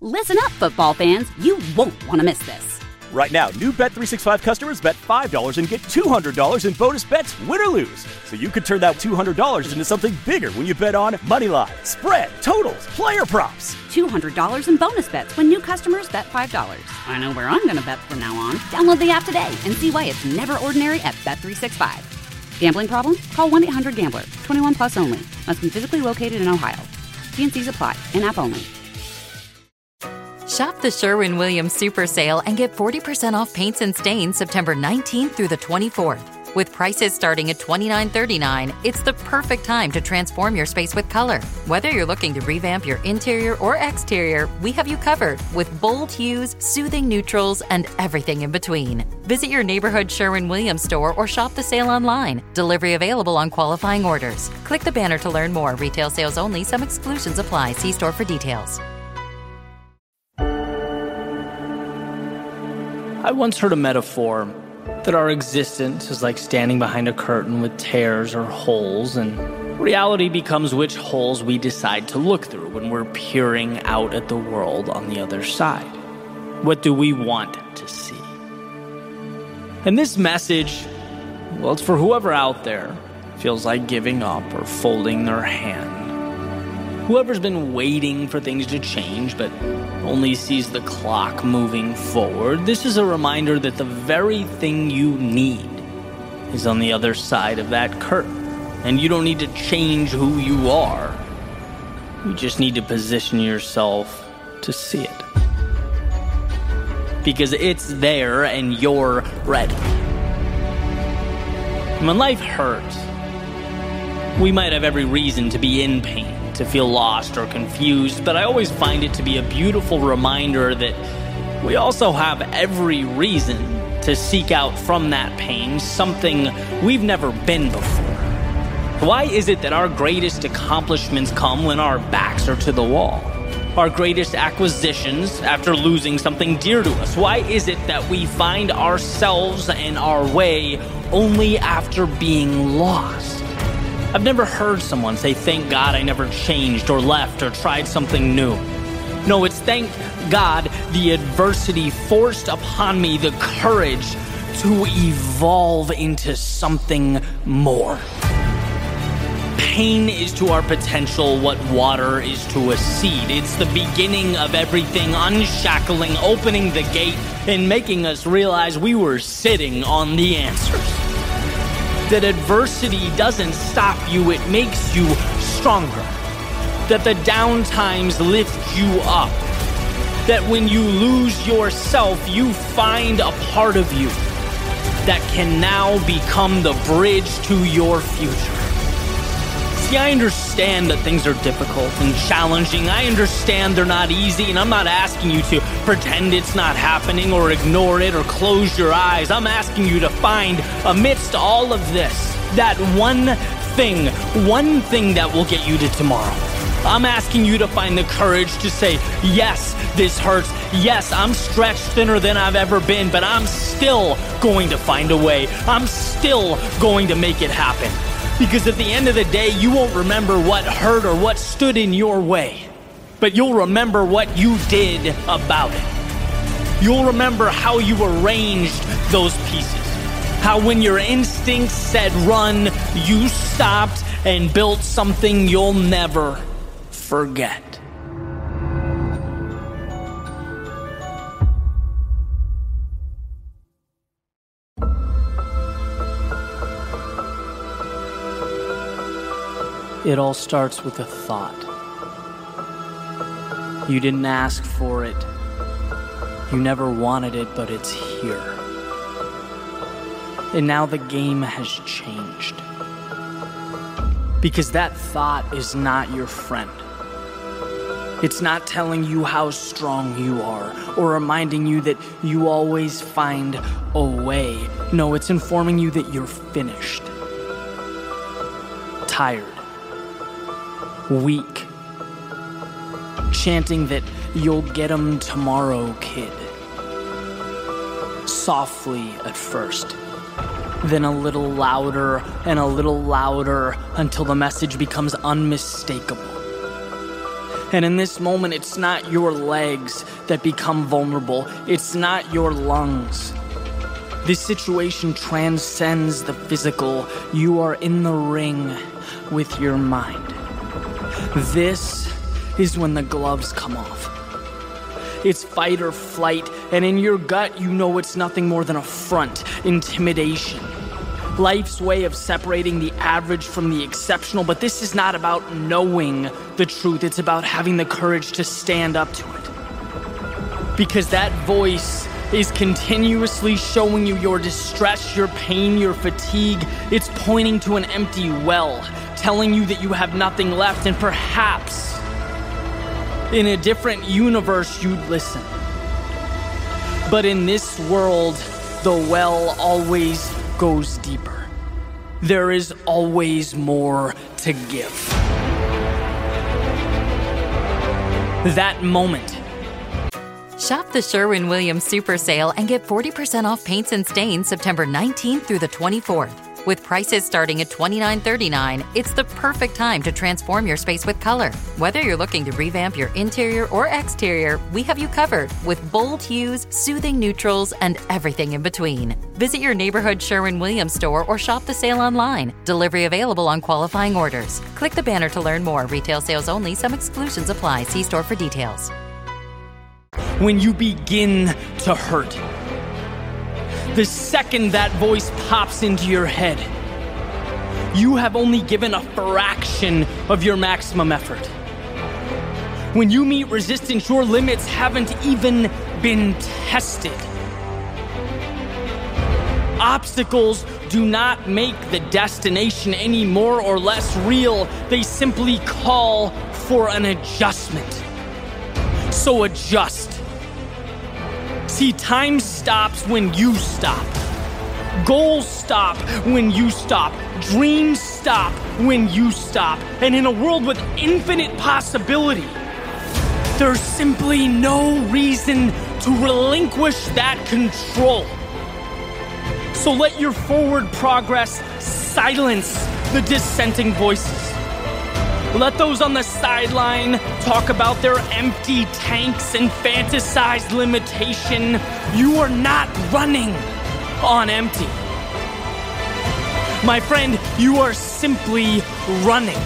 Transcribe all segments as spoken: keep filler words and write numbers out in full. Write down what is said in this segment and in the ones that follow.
Listen up, football fans. You won't want to miss this. Right now, new Bet three sixty-five customers bet five dollars and get two hundred dollars in bonus bets, win or lose. So you could turn that two hundred dollars into something bigger when you bet on money line, spread, totals, player props. two hundred dollars in bonus bets when new customers bet five dollars. I know where I'm going to bet from now on. Download the app today and see why it's never ordinary at Bet three sixty-five. Gambling problem? Call one eight hundred gambler. twenty-one plus only. Must be physically located in Ohio. T and C's apply. In-app only. Shop the Sherwin-Williams Super Sale and get forty percent off paints and stains September nineteenth through the twenty-fourth. With prices starting at twenty-nine thirty-nine, it's the perfect time to transform your space with color. Whether you're looking to revamp your interior or exterior, we have you covered with bold hues, soothing neutrals, and everything in between. Visit your neighborhood Sherwin-Williams store or shop the sale online. Delivery available on qualifying orders. Click the banner to learn more. Retail sales only. Some exclusions apply. See store for details. I once heard a metaphor that our existence is like standing behind a curtain with tears or holes, and reality becomes which holes we decide to look through when we're peering out at the world on the other side. What do we want to see? And this message, well, it's for whoever out there feels like giving up or folding their hand. Whoever's been waiting for things to change but only sees the clock moving forward, this is a reminder that the very thing you need is on the other side of that curtain. And you don't need to change who you are. You just need to position yourself to see it. Because it's there and you're ready. When life hurts, we might have every reason to be in pain, to feel lost or confused, but I always find it to be a beautiful reminder that we also have every reason to seek out from that pain something we've never been before. Why is it that our greatest accomplishments come when our backs are to the wall? Our greatest acquisitions after losing something dear to us? Why is it that we find ourselves and our way only after being lost? I've never heard someone say, "Thank God I never changed or left or tried something new." No, it's thank God the adversity forced upon me the courage to evolve into something more. Pain is to our potential what water is to a seed. It's the beginning of everything, unshackling, opening the gate, and making us realize we were sitting on the answers. That adversity doesn't stop you, it makes you stronger. That the down times lift you up. That when you lose yourself, you find a part of you that can now become the bridge to your future. See, I understand that things are difficult and challenging. I understand they're not easy, and I'm not asking you to pretend it's not happening or ignore it or close your eyes. I'm asking you to find, amidst all of this, that one thing, one thing that will get you to tomorrow. I'm asking you to find the courage to say, yes, this hurts. Yes, I'm stretched thinner than I've ever been, but I'm still going to find a way. I'm still going to make it happen. Because at the end of the day, you won't remember what hurt or what stood in your way, but you'll remember what you did about it. You'll remember how you arranged those pieces. How when your instincts said run, you stopped and built something you'll never forget. It all starts with a thought. You didn't ask for it. You never wanted it, but it's here. And now the game has changed. Because that thought is not your friend. It's not telling you how strong you are or reminding you that you always find a way. No, it's informing you that you're finished. Tired. Weak. Chanting that you'll get 'em tomorrow, kid. Softly at first. Then a little louder and a little louder until the message becomes unmistakable. And in this moment, it's not your legs that become vulnerable. It's not your lungs. This situation transcends the physical. You are in the ring with your mind. This is when the gloves come off. It's fight or flight, and in your gut, you know it's nothing more than a front, intimidation. Life's way of separating the average from the exceptional, but this is not about knowing the truth. It's about having the courage to stand up to it. Because that voice is continuously showing you your distress, your pain, your fatigue. It's pointing to an empty well, telling you that you have nothing left, and perhaps in a different universe you'd listen. But in this world, the well always goes deeper. There is always more to give. That moment. Shop the Sherwin-Williams Super Sale and get forty percent off paints and stains September nineteenth through the twenty-fourth. With prices starting at twenty-nine thirty-nine, it's the perfect time to transform your space with color. Whether you're looking to revamp your interior or exterior, we have you covered with bold hues, soothing neutrals, and everything in between. Visit your neighborhood Sherwin-Williams store or shop the sale online. Delivery available on qualifying orders. Click the banner to learn more. Retail sales only. Some exclusions apply. See store for details. When you begin to hurt, the second that voice pops into your head, you have only given a fraction of your maximum effort. When you meet resistance, your limits haven't even been tested. Obstacles do not make the destination any more or less real. They simply call for an adjustment. So adjust. See, time stops when you stop. Goals stop when you stop. Dreams stop when you stop. And in a world with infinite possibility, there's simply no reason to relinquish that control. So let your forward progress silence the dissenting voices. Let those on the sideline talk about their empty tanks and fantasized limitation. You are not running on empty. My friend, you are simply running.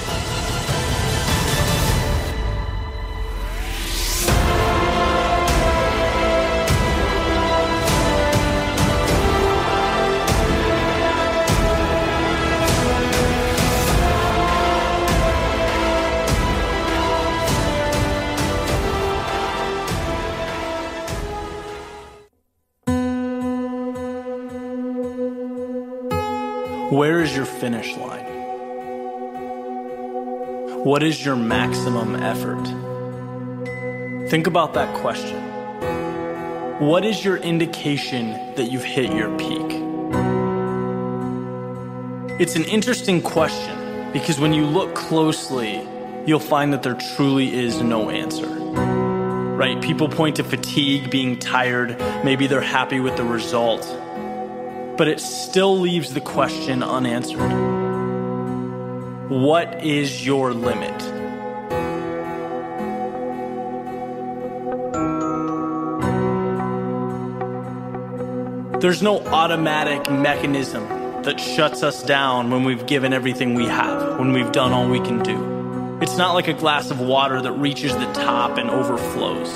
Where is your finish line? What is your maximum effort? Think about that question. What is your indication that you've hit your peak? It's an interesting question because when you look closely, you'll find that there truly is no answer. Right? People point to fatigue, being tired, maybe they're happy with the result. But it still leaves the question unanswered. What is your limit? There's no automatic mechanism that shuts us down when we've given everything we have, when we've done all we can do. It's not like a glass of water that reaches the top and overflows.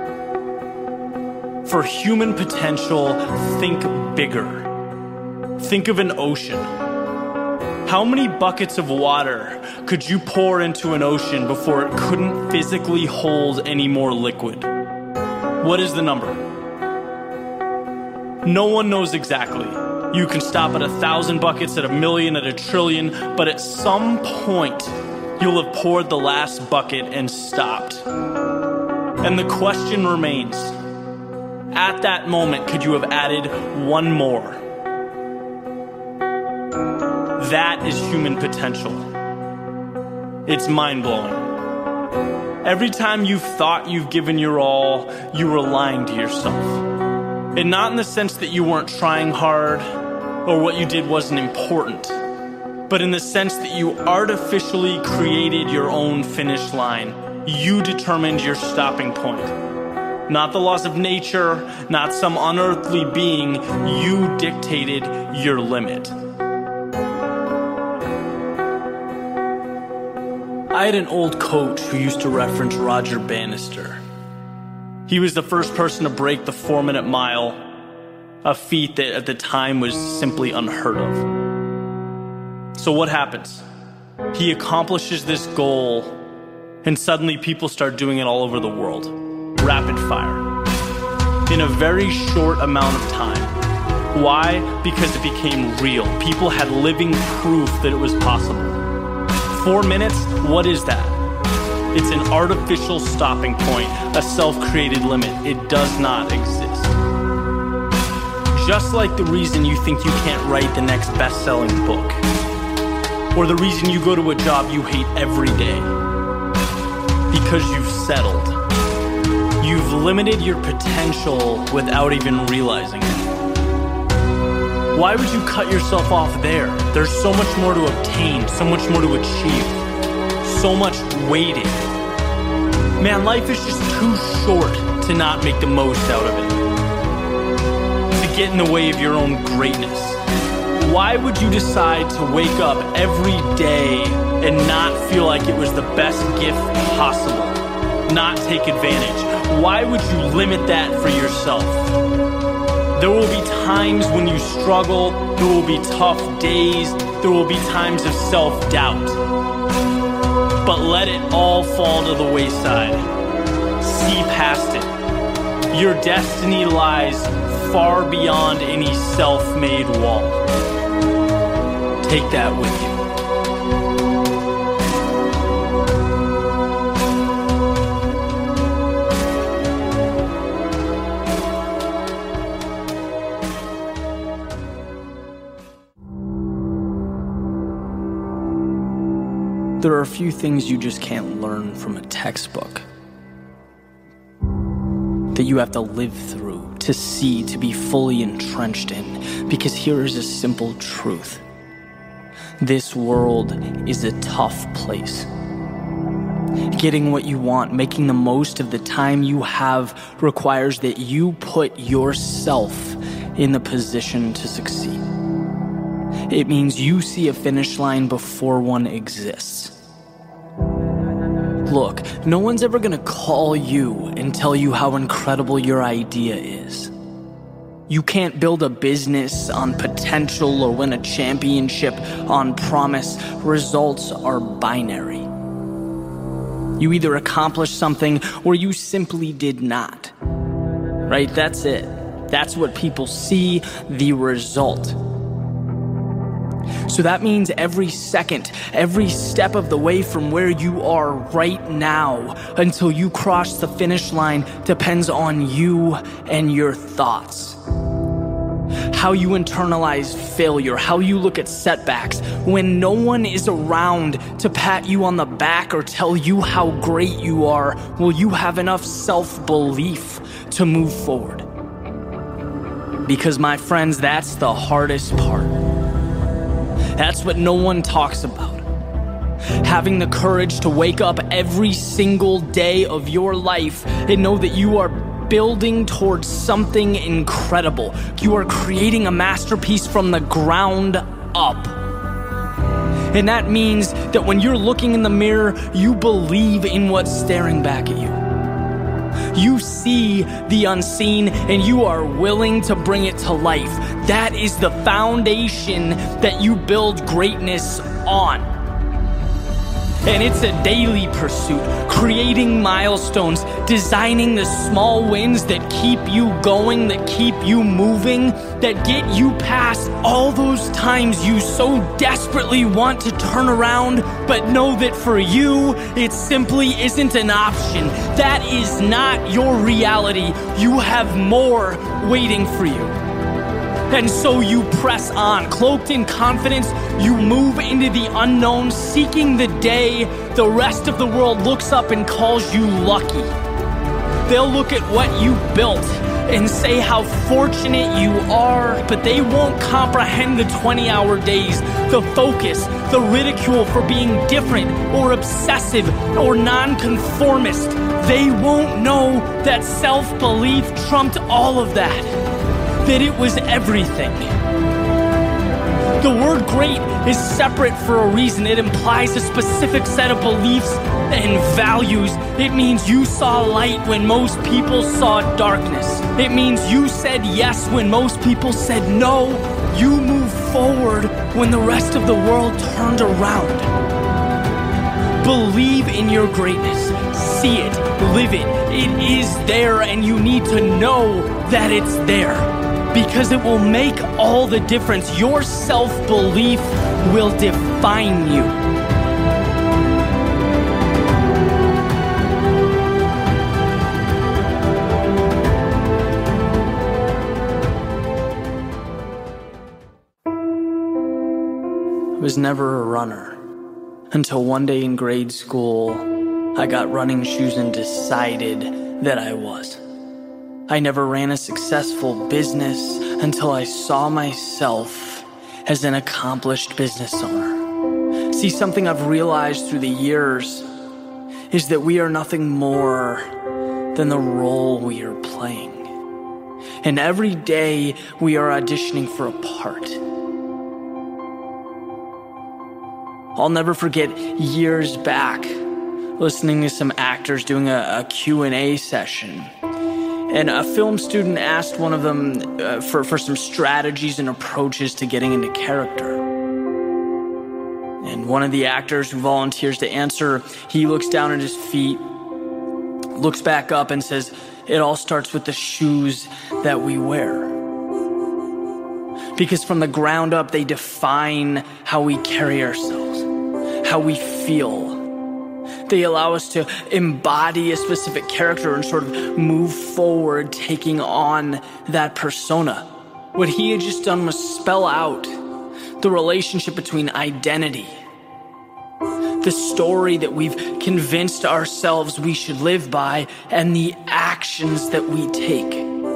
For human potential, think bigger. Think of an ocean. How many buckets of water could you pour into an ocean before it couldn't physically hold any more liquid? What is the number? No one knows exactly. You can stop at a thousand buckets, at a million, at a trillion, but at some point, you'll have poured the last bucket and stopped. And the question remains, at that moment, could you have added one more? That is human potential. It's mind-blowing. Every time you've thought you've given your all, you were lying to yourself. And not in the sense that you weren't trying hard or what you did wasn't important, but in the sense that you artificially created your own finish line. You determined your stopping point. Not the laws of nature, not some unearthly being. You dictated your limit. I had an old coach who used to reference Roger Bannister. He was the first person to break the four-minute mile, a feat that at the time was simply unheard of. So what happens? He accomplishes this goal, and suddenly people start doing it all over the world. Rapid fire. In a very short amount of time. Why? Because it became real. People had living proof that it was possible. Four minutes, what is that? It's an artificial stopping point, a self-created limit. It does not exist. Just like the reason you think you can't write the next best-selling book, or the reason you go to a job you hate every day, because you've settled. You've limited your potential without even realizing it. Why would you cut yourself off there? There's so much more to obtain, so much more to achieve, so much waiting. Man, life is just too short to not make the most out of it, to get in the way of your own greatness. Why would you decide to wake up every day and not feel like it was the best gift possible? Not take advantage? Why would you limit that for yourself? There will be times when you struggle, there will be tough days, there will be times of self-doubt. But let it all fall to the wayside. See past it. Your destiny lies far beyond any self-made wall. Take that with you. There are a few things you just can't learn from a textbook, that you have to live through, to see, to be fully entrenched in. Because here is a simple truth. This world is a tough place. Getting what you want, making the most of the time you have, requires that you put yourself in the position to succeed. It means you see a finish line before one exists. Look, no one's ever gonna call you and tell you how incredible your idea is. You can't build a business on potential or win a championship on promise. Results are binary. You either accomplished something or you simply did not. Right? That's it. That's what people see, the result. So that means every second, every step of the way from where you are right now until you cross the finish line depends on you and your thoughts. How you internalize failure, how you look at setbacks. When no one is around to pat you on the back or tell you how great you are, will you have enough self-belief to move forward? Because, my friends, that's the hardest part. That's what no one talks about. Having the courage to wake up every single day of your life and know that you are building towards something incredible. You are creating a masterpiece from the ground up. And that means that when you're looking in the mirror, you believe in what's staring back at you. You see the unseen and you are willing to bring it to life. That is the foundation that you build greatness on. And it's a daily pursuit, creating milestones, designing the small wins that keep you going, that keep you moving, that get you past all those times you so desperately want to turn around, but know that for you, it simply isn't an option. That is not your reality. You have more waiting for you. And so you press on, cloaked in confidence, you move into the unknown, seeking the day the rest of the world looks up and calls you lucky. They'll look at what you built, and say how fortunate you are, but they won't comprehend the twenty-hour days, the focus, the ridicule for being different or obsessive or nonconformist. They won't know that self-belief trumped all of that, that it was everything. The word great is separate for a reason. It implies a specific set of beliefs and values. It means you saw light when most people saw darkness. It means you said yes when most people said no. You moved forward when the rest of the world turned around. Believe in your greatness. See it. Live it. It is there, and you need to know that it's there, because it will make all the difference. Your self-belief will define you. I was never a runner until one day in grade school, I got running shoes and decided that I was. I never ran a successful business until I saw myself as an accomplished business owner. See, something I've realized through the years is that we are nothing more than the role we are playing. And every day we are auditioning for a part. I'll never forget years back listening to some actors doing a, a Q and A session. And a film student asked one of them uh, for, for some strategies and approaches to getting into character. And one of the actors who volunteers to answer, he looks down at his feet, looks back up and says, "It all starts with the shoes that we wear." Because from the ground up, they define how we carry ourselves, how we feel. They allow us to embody a specific character and sort of move forward, taking on that persona. What he had just done was spell out the relationship between identity, the story that we've convinced ourselves we should live by, and the actions that we take.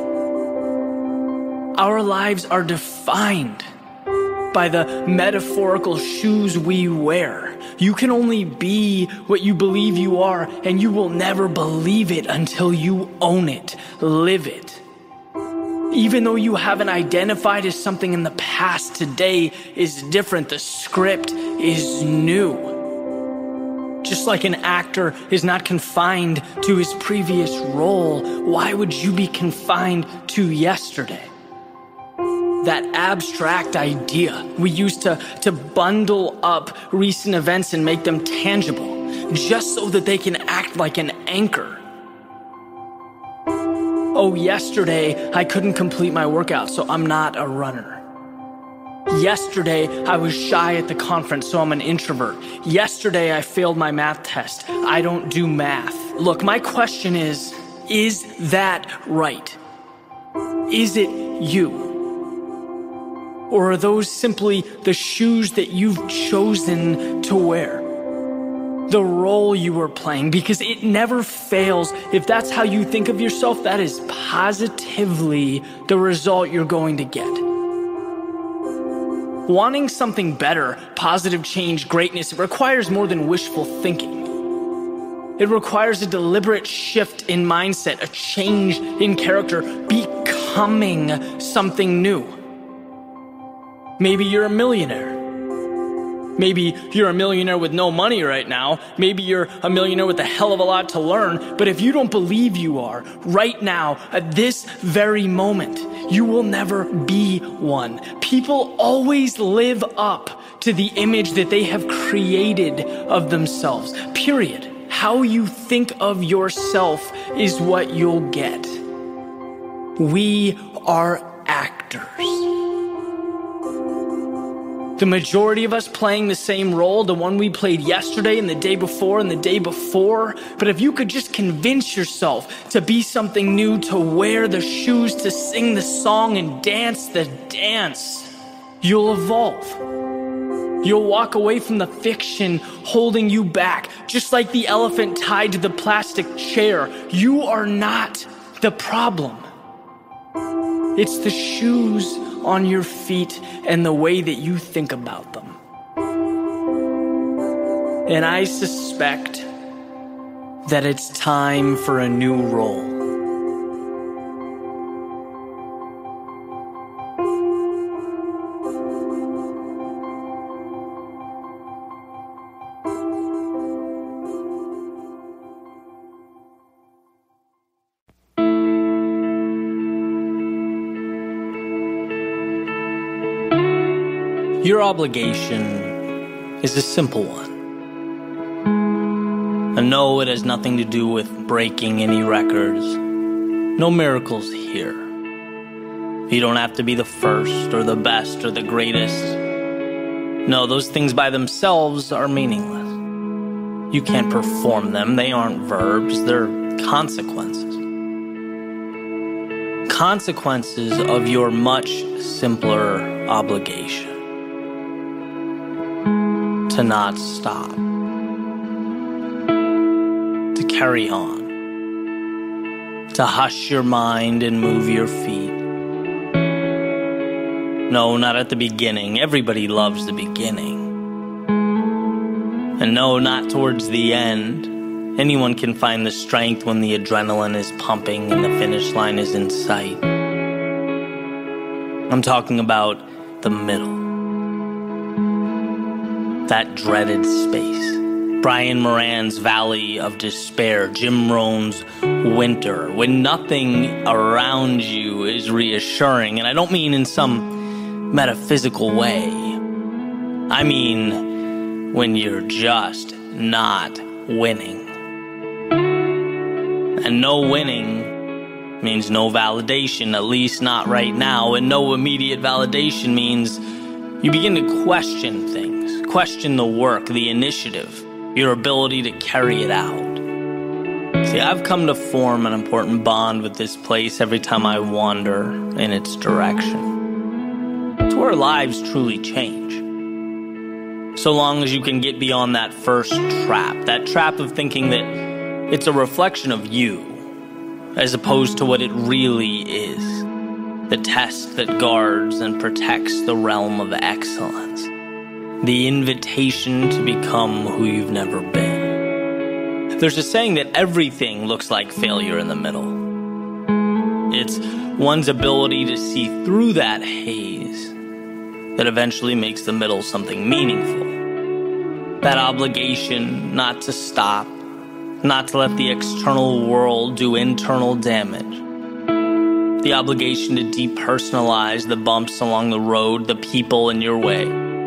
Our lives are defined by the metaphorical shoes we wear. You can only be what you believe you are, and you will never believe it until you own it, live it. Even though you haven't identified as something in the past, today is different. The script is new. Just like an actor is not confined to his previous role, why would you be confined to yesterday? That abstract idea we used to, to bundle up recent events and make them tangible, just so that they can act like an anchor. Oh, yesterday I couldn't complete my workout, so I'm not a runner. Yesterday I was shy at the conference, so I'm an introvert. Yesterday I failed my math test. I don't do math. Look, my question is, is that right? Is it you? Or are those simply the shoes that you've chosen to wear? The role you are playing, because it never fails. If that's how you think of yourself, that is positively the result you're going to get. Wanting something better, positive change, greatness, it requires more than wishful thinking. It requires a deliberate shift in mindset, a change in character, becoming something new. Maybe you're a millionaire. Maybe you're a millionaire with no money right now. Maybe you're a millionaire with a hell of a lot to learn. But if you don't believe you are, right now, at this very moment, you will never be one. People always live up to the image that they have created of themselves. Period. How you think of yourself is what you'll get. We are actors. The majority of us playing the same role, the one we played yesterday and the day before and the day before. But if you could just convince yourself to be something new, to wear the shoes, to sing the song and dance the dance, you'll evolve. You'll walk away from the fiction holding you back, just like the elephant tied to the plastic chair. You are not the problem. It's the shoes on your feet and the way that you think about them. And I suspect that it's time for a new role. Your obligation is a simple one. And no, it has nothing to do with breaking any records. No miracles here. You don't have to be the first or the best or the greatest. No, those things by themselves are meaningless. You can't perform them. They aren't verbs. They're consequences. Consequences of your much simpler obligation. To not stop. To carry on. To hush your mind and move your feet. No, not at the beginning. Everybody loves the beginning. And no, not towards the end. Anyone can find the strength when the adrenaline is pumping and the finish line is in sight. I'm talking about the middle. That dreaded space. Brian Moran's Valley of Despair. Jim Rohn's Winter. When nothing around you is reassuring. And I don't mean in some metaphysical way. I mean when you're just not winning. And no winning means no validation, at least not right now. And no immediate validation means you begin to question things. Question the work, the initiative, your ability to carry it out. See, I've come to form an important bond with this place every time I wander in its direction. It's where lives truly change. So long as you can get beyond that first trap, that trap of thinking that it's a reflection of you, as opposed to what it really is, the test that guards and protects the realm of excellence. The invitation to become who you've never been. There's a saying that everything looks like failure in the middle. It's one's ability to see through that haze that eventually makes the middle something meaningful. That obligation not to stop, not to let the external world do internal damage. The obligation to depersonalize the bumps along the road, the people in your way.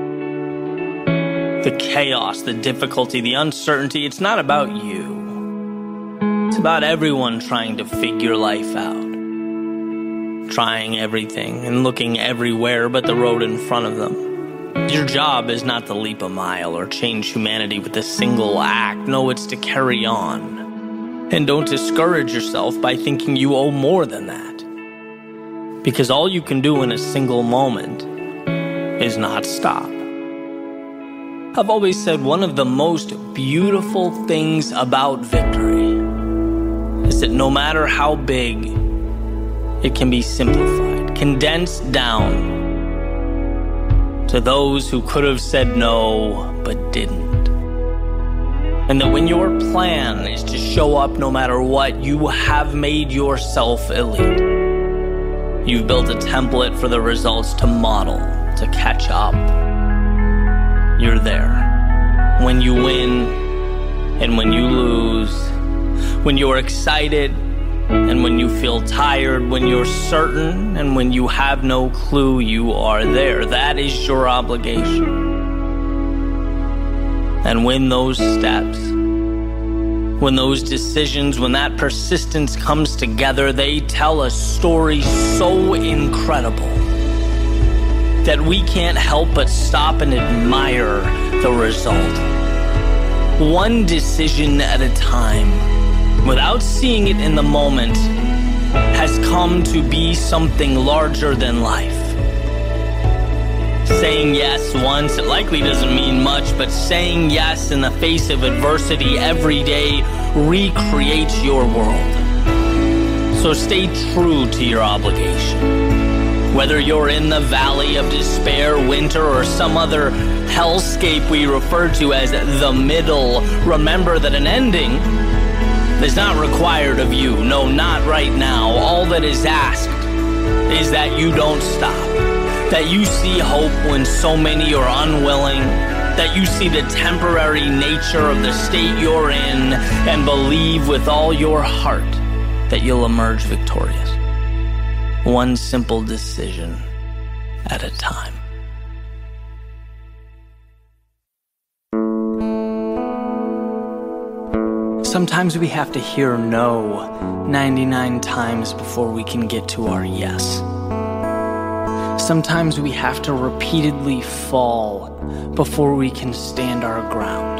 The chaos, the difficulty, the uncertainty, it's not about you. It's about everyone trying to figure life out. Trying everything and looking everywhere but the road in front of them. Your job is not to leap a mile or change humanity with a single act. No, it's to carry on. And don't discourage yourself by thinking you owe more than that. Because all you can do in a single moment is not stop. I've always said one of the most beautiful things about victory is that no matter how big, it can be simplified, condensed down to those who could have said no, but didn't. And that when your plan is to show up no matter what, you have made yourself elite. You've built a template for the results to model, to catch up. You're there. When you win and when you lose, when you're excited and when you feel tired, when you're certain and when you have no clue, you are there. That is your obligation. And when those steps, when those decisions, when that persistence comes together, they tell a story so incredible that we can't help but stop and admire the result. One decision at a time, without seeing it in the moment, has come to be something larger than life. Saying yes once, it likely doesn't mean much, but saying yes in the face of adversity every day recreates your world. So stay true to your obligation. Whether you're in the valley of despair, winter, or some other hellscape we refer to as the middle, remember that an ending is not required of you. No, not right now. All that is asked is that you don't stop, that you see hope when so many are unwilling, that you see the temporary nature of the state you're in, and believe with all your heart that you'll emerge victorious. One simple decision at a time. Sometimes we have to hear no ninety-nine times before we can get to our yes. Sometimes we have to repeatedly fall before we can stand our ground.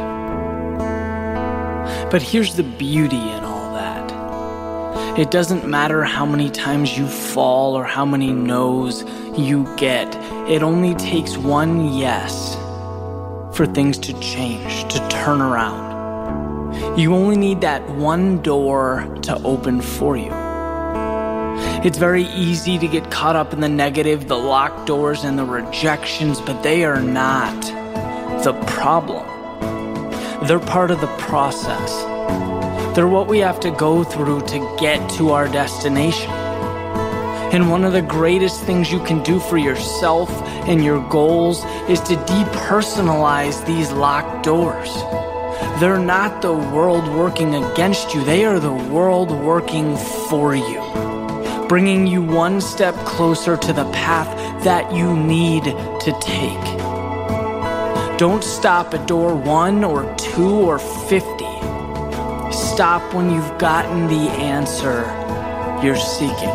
But here's the beauty in all that. It doesn't matter how many times you fall or how many no's you get. It only takes one yes for things to change, to turn around. You only need that one door to open for you. It's very easy to get caught up in the negative, the locked doors, and the rejections, but they are not the problem. They're part of the process. They're what we have to go through to get to our destination. And one of the greatest things you can do for yourself and your goals is to depersonalize these locked doors. They're not the world working against you. They are the world working for you, bringing you one step closer to the path that you need to take. Don't stop at door one or two or fifty. Stop when you've gotten the answer you're seeking.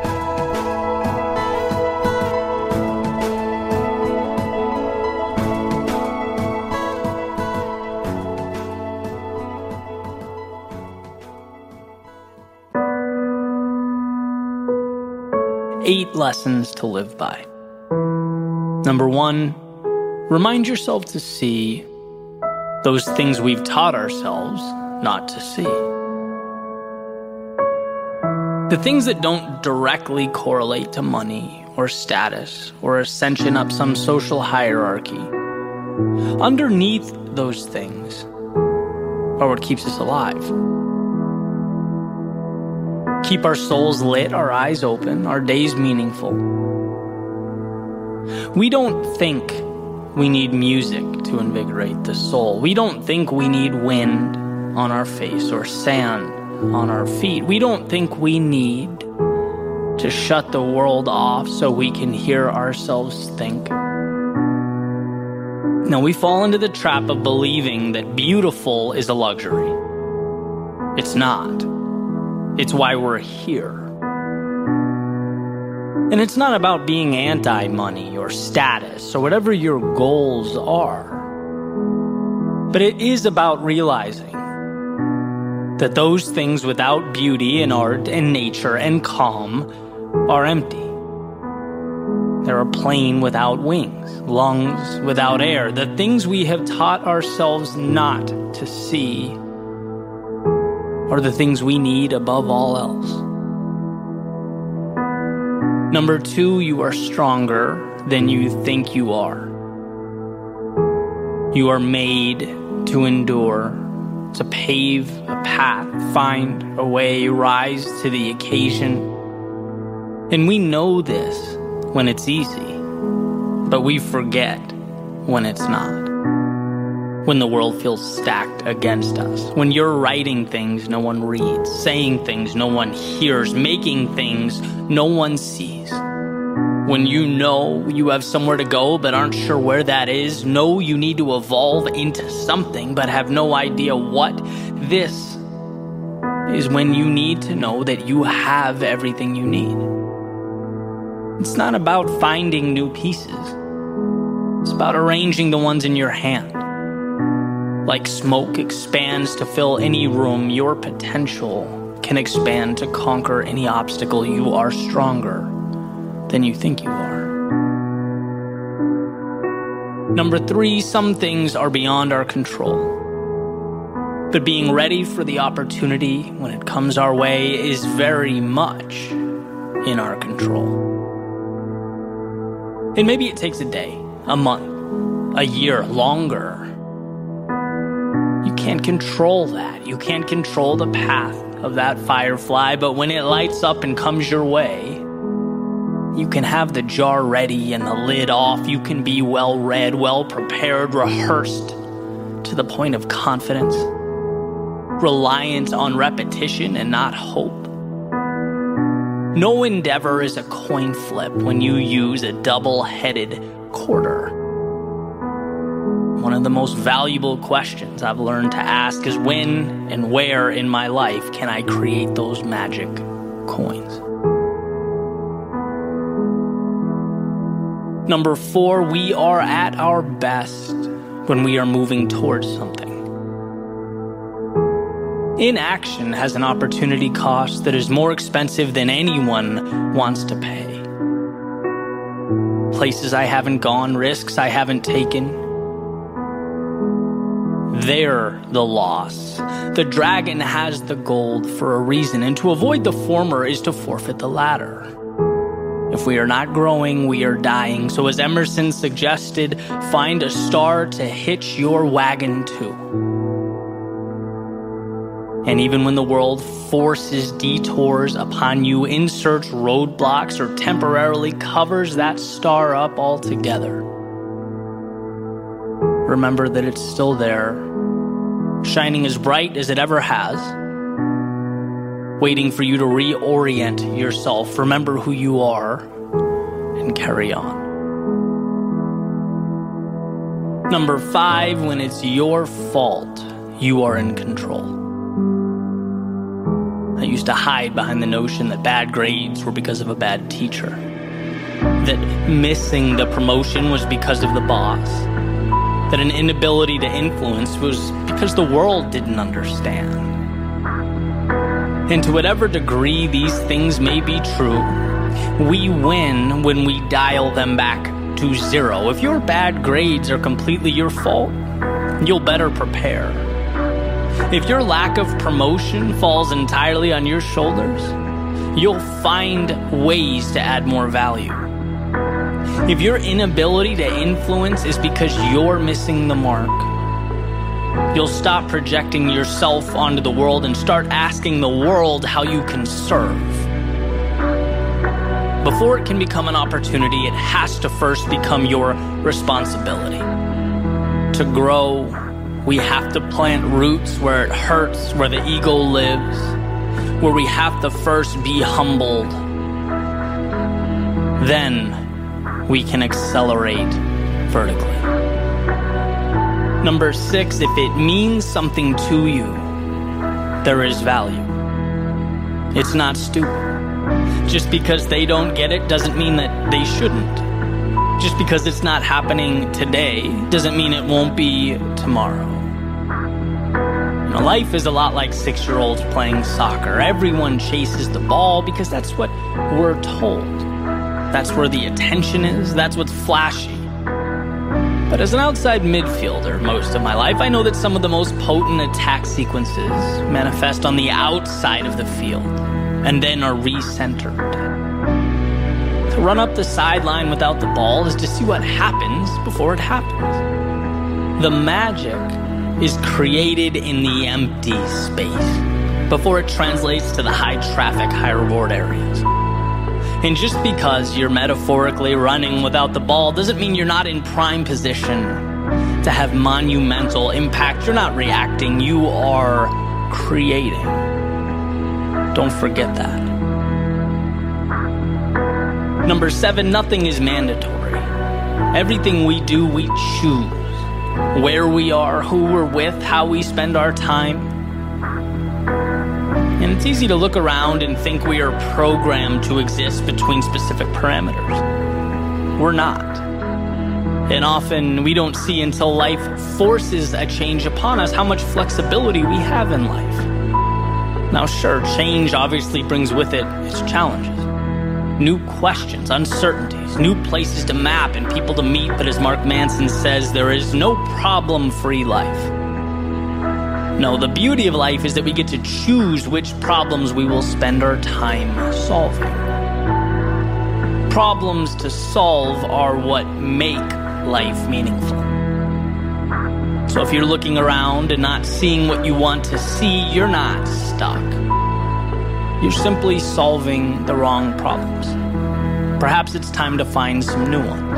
Eight lessons to live by. Number one, remind yourself to see those things we've taught ourselves not to see. The things that don't directly correlate to money or status or ascension up some social hierarchy. Underneath those things are what keeps us alive. Keep our souls lit, our eyes open, our days meaningful. We don't think we need music to invigorate the soul. We don't think we need wind on our face or sand on our feet. We don't think we need to shut the world off so we can hear ourselves think. No, we fall into the trap of believing that beautiful is a luxury. It's not. It's why we're here. And it's not about being anti-money or status or whatever your goals are. But it is about realizing that those things without beauty and art and nature and calm are empty. They're a plane without wings, lungs without air. The things we have taught ourselves not to see are the things we need above all else. Number two, you are stronger than you think you are. You are made to endure, to pave a path, find a way, rise to the occasion. And we know this when it's easy, but we forget when it's not. When the world feels stacked against us. When you're writing things no one reads, saying things no one hears, making things no one sees. When you know you have somewhere to go but aren't sure where that is, know you need to evolve into something but have no idea what. This is when you need to know that you have everything you need. It's not about finding new pieces. It's about arranging the ones in your hand. Like smoke expands to fill any room, your potential can expand to conquer any obstacle. You are stronger than you think you are. Number three, some things are beyond our control. But being ready for the opportunity when it comes our way is very much in our control. And maybe it takes a day, a month, a year, longer. You can't control that. You can't control the path of that firefly, but when it lights up and comes your way, you can have the jar ready and the lid off. You can be well-read, well-prepared, rehearsed to the point of confidence, reliant on repetition and not hope. No endeavor is a coin flip when you use a double-headed quarter. One of the most valuable questions I've learned to ask is when and where in my life can I create those magic coins? Number four, we are at our best when we are moving towards something. Inaction has an opportunity cost that is more expensive than anyone wants to pay. Places I haven't gone, risks I haven't taken, they're the loss. The dragon has the gold for a reason, and to avoid the former is to forfeit the latter. If we are not growing, we are dying. So as Emerson suggested, find a star to hitch your wagon to. And even when the world forces detours upon you, inserts roadblocks, or temporarily covers that star up altogether, remember that it's still there, shining as bright as it ever has, waiting for you to reorient yourself, remember who you are, and carry on. Number five, when it's your fault, you are in control. I used to hide behind the notion that bad grades were because of a bad teacher, that missing the promotion was because of the boss, that an inability to influence was because the world didn't understand. And to whatever degree these things may be true, we win when we dial them back to zero. If your bad grades are completely your fault, you'll better prepare. If your lack of promotion falls entirely on your shoulders, you'll find ways to add more value. If your inability to influence is because you're missing the mark, you'll stop projecting yourself onto the world and start asking the world how you can serve. Before it can become an opportunity, it has to first become your responsibility. To grow, we have to plant roots where it hurts, where the ego lives, where we have to first be humbled. Then we can accelerate vertically. Number six, if it means something to you, there is value. It's not stupid. Just because they don't get it doesn't mean that they shouldn't. Just because it's not happening today doesn't mean it won't be tomorrow. You know, life is a lot like six-year-olds playing soccer. Everyone chases the ball because that's what we're told. That's where the attention is. That's what's flashy. But as an outside midfielder most of my life, I know that some of the most potent attack sequences manifest on the outside of the field and then are recentered. To run up the sideline without the ball is to see what happens before it happens. The magic is created in the empty space before it translates to the high-traffic, high-reward areas. And just because you're metaphorically running without the ball doesn't mean you're not in prime position to have monumental impact. You're not reacting, you are creating. Don't forget that. Number seven, nothing is mandatory. Everything we do, we choose. Where we are, who we're with, how we spend our time. And it's easy to look around and think we are programmed to exist between specific parameters. We're not. And often we don't see until life forces a change upon us how much flexibility we have in life. Now sure, change obviously brings with it its challenges. New questions, uncertainties, new places to map and people to meet, but as Mark Manson says, there is no problem-free life. No, the beauty of life is that we get to choose which problems we will spend our time solving. Problems to solve are what make life meaningful. So if you're looking around and not seeing what you want to see, you're not stuck. You're simply solving the wrong problems. Perhaps it's time to find some new ones.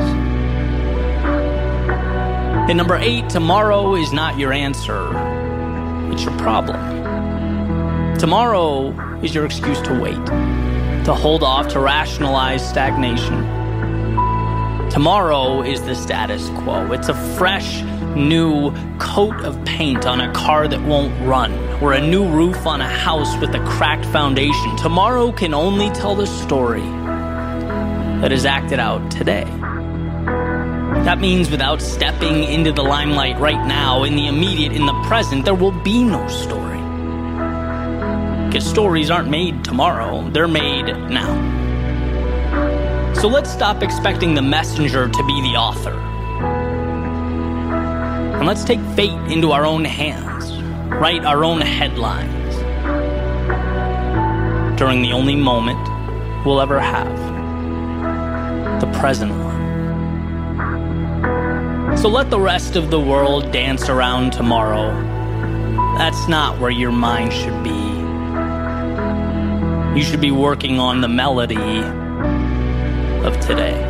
And number eight, tomorrow is not your answer. It's your problem. Tomorrow is your excuse to wait, to hold off, to rationalize stagnation. Tomorrow is the status quo. It's a fresh, new coat of paint on a car that won't run, or a new roof on a house with a cracked foundation. Tomorrow can only tell the story that is acted out today. That means without stepping into the limelight right now, in the immediate, in the present, there will be no story. Because stories aren't made tomorrow, they're made now. So let's stop expecting the messenger to be the author. And let's take fate into our own hands, write our own headlines during the only moment we'll ever have, the present one. So let the rest of the world dance around tomorrow. That's not where your mind should be. You should be working on the melody of today.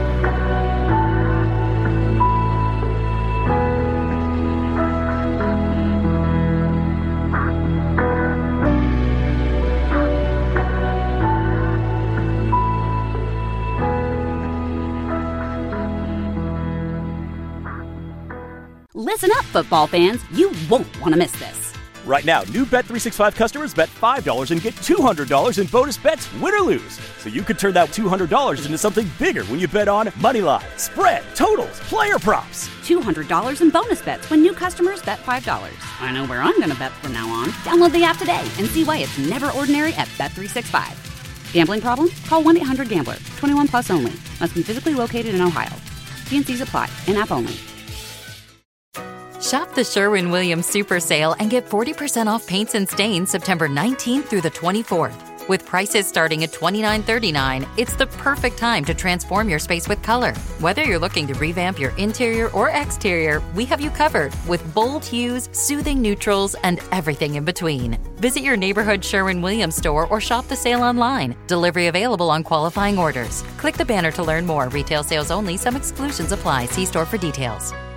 Listen up, football fans. You won't want to miss this. Right now, new Bet three sixty-five customers bet five dollars and get two hundred dollars in bonus bets, win or lose. So you could turn that two hundred dollars into something bigger when you bet on money line, spread, totals, player props. two hundred dollars in bonus bets when new customers bet five dollars. I know where I'm going to bet from now on. Download the app today and see why it's never ordinary at Bet three sixty-five. Gambling problem? Call one eight hundred gambler. twenty-one plus only. Must be physically located in Ohio. T and C's apply. In-app only. Shop the Sherwin-Williams Super Sale and get forty percent off paints and stains September nineteenth through the twenty-fourth. With prices starting at twenty-nine thirty-nine, it's the perfect time to transform your space with color. Whether you're looking to revamp your interior or exterior, we have you covered with bold hues, soothing neutrals, and everything in between. Visit your neighborhood Sherwin-Williams store or shop the sale online. Delivery available on qualifying orders. Click the banner to learn more. Retail sales only. Some exclusions apply. See store for details.